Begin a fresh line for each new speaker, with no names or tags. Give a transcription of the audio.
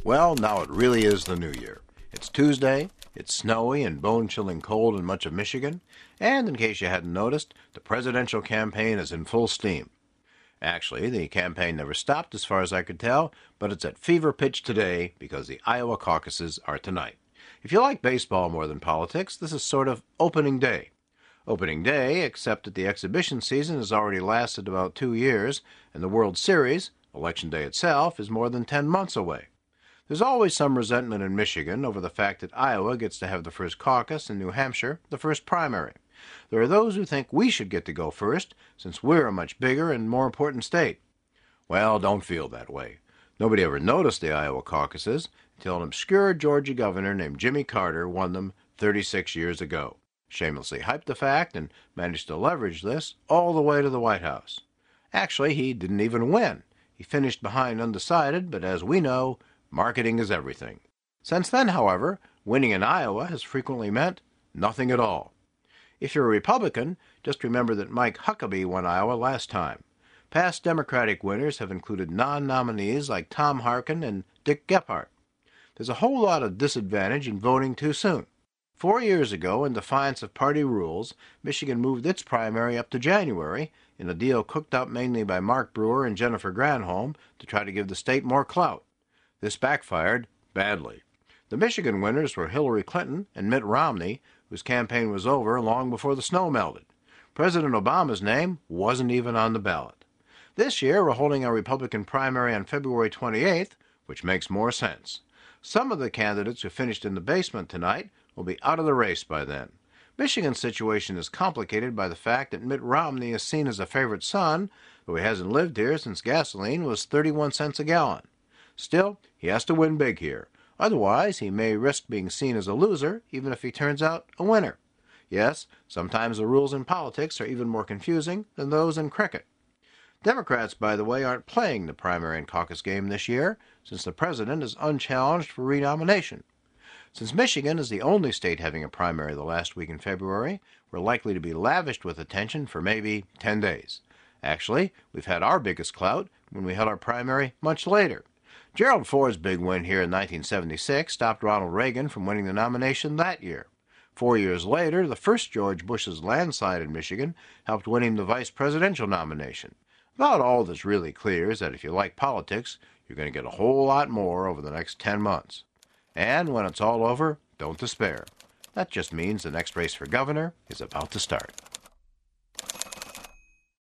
Well, now it really is the new year. It's Tuesday, it's snowy and bone-chilling cold in much of Michigan, and in case you hadn't noticed, the presidential campaign is in full steam. Actually, the campaign never stopped as far as I could tell, but it's at fever pitch today because the Iowa caucuses are tonight. If you like baseball more than politics, this is sort of opening day. Opening day, except that the exhibition season has already lasted about 2 years, and the World Series, Election Day itself, is more than 10 months away. There's always some resentment in Michigan over the fact that Iowa gets to have the first caucus and New Hampshire the first primary. There are those who think we should get to go first, since we're a much bigger and more important state. Well, don't feel that way. Nobody ever noticed the Iowa caucuses until an obscure Georgia governor named Jimmy Carter won them 36 years ago. Shamelessly hyped the fact and managed to leverage this all the way to the White House. Actually, he didn't even win. He finished behind undecided, but as we know, marketing is everything. Since then, however, winning in Iowa has frequently meant nothing at all. If you're a Republican, just remember that Mike Huckabee won Iowa last time. Past Democratic winners have included non-nominees like Tom Harkin and Dick Gephardt. There's a whole lot of disadvantage in voting too soon. 4 years ago, in defiance of party rules, Michigan moved its primary up to January in a deal cooked up mainly by Mark Brewer and Jennifer Granholm to try to give the state more clout. This backfired badly. The Michigan winners were Hillary Clinton and Mitt Romney, whose campaign was over long before the snow melted. President Obama's name wasn't even on the ballot. This year, we're holding a Republican primary on February 28th, which makes more sense. Some of the candidates who finished in the basement tonight will be out of the race by then. Michigan's situation is complicated by the fact that Mitt Romney is seen as a favorite son, though he hasn't lived here since gasoline was 31 cents a gallon. Still, he has to win big here. Otherwise, he may risk being seen as a loser, even if he turns out a winner. Yes, sometimes the rules in politics are even more confusing than those in cricket. Democrats, by the way, aren't playing the primary and caucus game this year, since the president is unchallenged for renomination. Since Michigan is the only state having a primary the last week in February, we're likely to be lavished with attention for maybe 10 days. Actually, we've had our biggest clout when we held our primary much later. Gerald Ford's big win here in 1976 stopped Ronald Reagan from winning the nomination that year. 4 years later, the first George Bush's landslide in Michigan helped win him the vice presidential nomination. About all that's really clear is that if you like politics, you're going to get a whole lot more over the next 10 months. And when it's all over, don't despair. That just means the next race for governor is about to start.